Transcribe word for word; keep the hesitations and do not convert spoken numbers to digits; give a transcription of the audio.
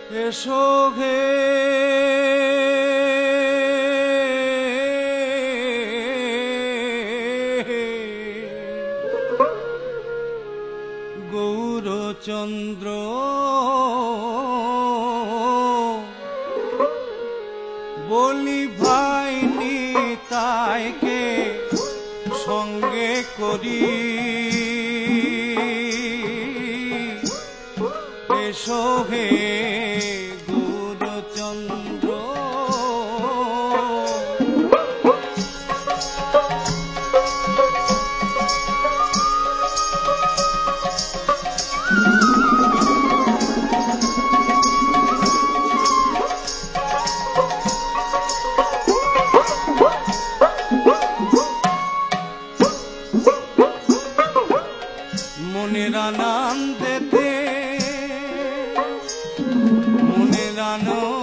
এসো হে গৌরচন্দ্র বলি ভাই নিতাইকে সঙ্গে করি এসো হে গৌরচন্দ্র মনের আনন্দেতে মনের আনন্দ